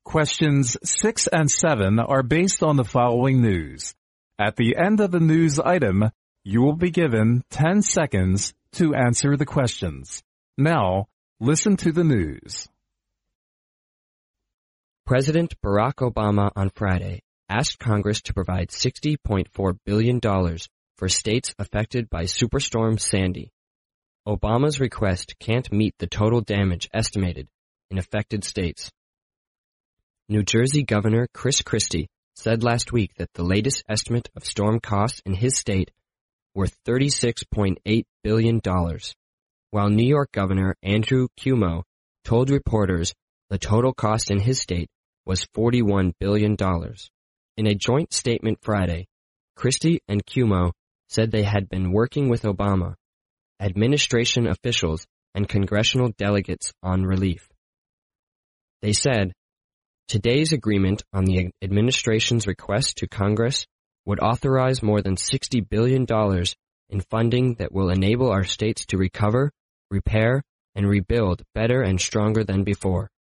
Questions 6 and 7 are based on the following news. At the end of the news item, you will be given 10 seconds to answer the questions. Now, listen to the news. President Barack Obama on Friday asked Congress to provide $60.4 billion for states affected by Superstorm Sandy. Obama's request can't meet the total damage estimated in affected states. New Jersey Governor Chris Christie said last week that the latest estimate of storm costs in his state were $36.8 billion, while New York Governor Andrew Cuomo told reporters the total cost in his state was $41 billion. In a joint statement Friday, Christie and Cuomo said they had been working with Obama, administration officials, and congressional delegates on relief. They said, "Today's agreement on the administration's request to Congress would authorize more than $60 billion in funding that will enable our states to recover, repair, and rebuild better and stronger than before."